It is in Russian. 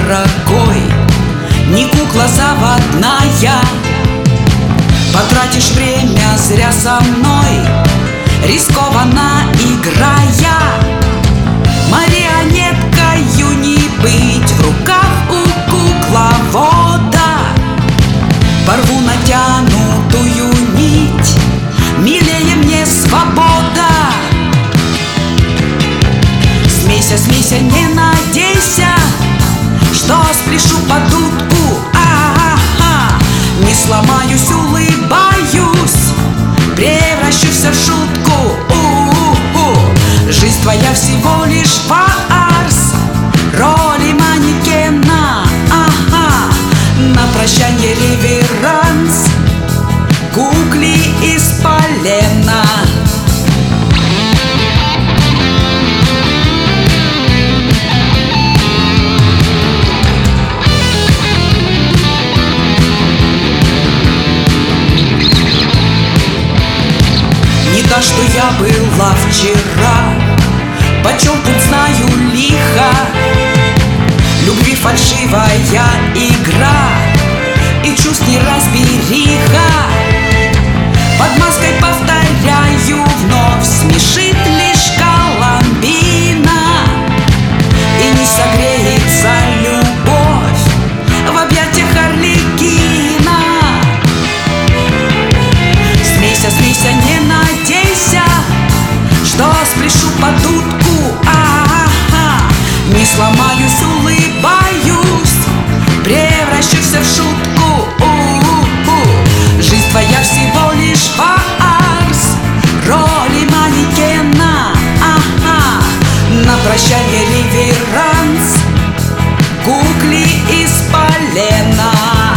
дорогой, не кукла заводная. Потратишь время зря со мной, рискованно играя. Марионеткою не быть в руках у кукловода. Порву натянутую нить, милее мне свобода. Смейся, смейся, не надейся, что спляшу под дудку. Не сломаюсь, улыбаюсь, превращусь в шутку. Жизнь твоя всего лишь фарс, роли манекена. На прощанье реверанс кукле из полена. Не та, что я была вчера, почем тут знаю лихо. Любви фальшивая игра и чувств неразбериха. Под маской, повторяю, вновь смешит лишь Коломбина. И не согреется любовь в объятиях Арлекина. Смейся, смейся, не надейся, что спляшу под дудку. Не сломаюсь, улыбаюсь, превращусь в шутку. Жизнь твоя всего лишь фарс, роли манекена. На прощанье реверанс кукле из полена.